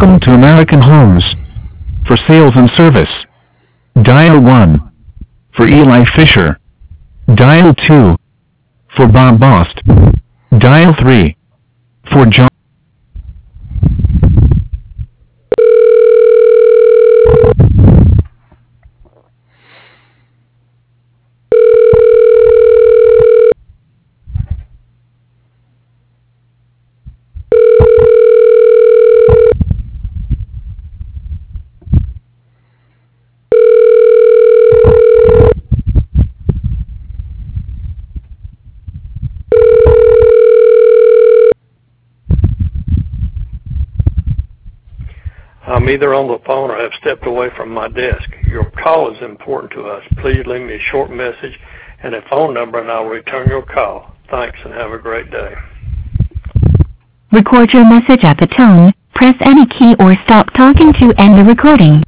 Welcome to American Homes. For sales and service, dial 1. For Eli Fisher, dial 2. For Bob Bost, dial 3. For John. I'm either on the phone or have stepped away from my desk. Your call is important to us. Please leave me a short message and a phone number, and I'll return your call. Thanks, and have a great day. Record your message at the tone. Press any key or stop talking to end the recording.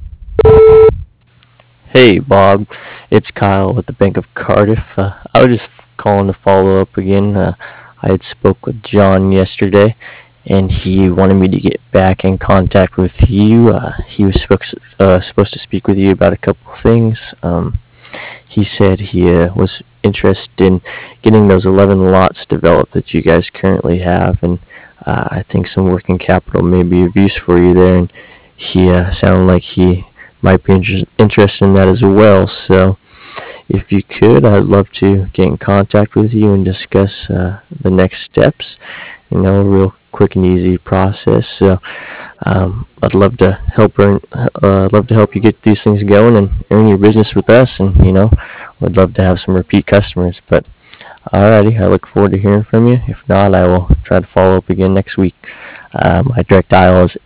Hey Bob, it's Kyle with the Bank of Cardiff. I was just calling to follow up again. I had spoke with John yesterday, and he wanted me to get back in contact with you. He was supposed to speak with you about a couple of things. He said he was interested in getting those 11 lots developed that you guys currently have, and I think some working capital may be of use for you there, and he sounded like he might be interested in that as well. So if you could, I'd love to get in contact with you and discuss the next steps. You know, a real quick and easy process. So I'd love to help you get these things going and earn your business with us. And you know, would love to have some repeat customers. But alrighty, I look forward to hearing from you. If not, I will try to follow up again next week. My direct dial is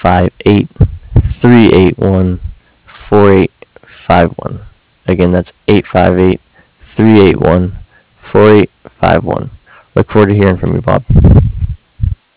858-381-4851. Again, that's 858-381-4851. Look forward to hearing from you, Bob.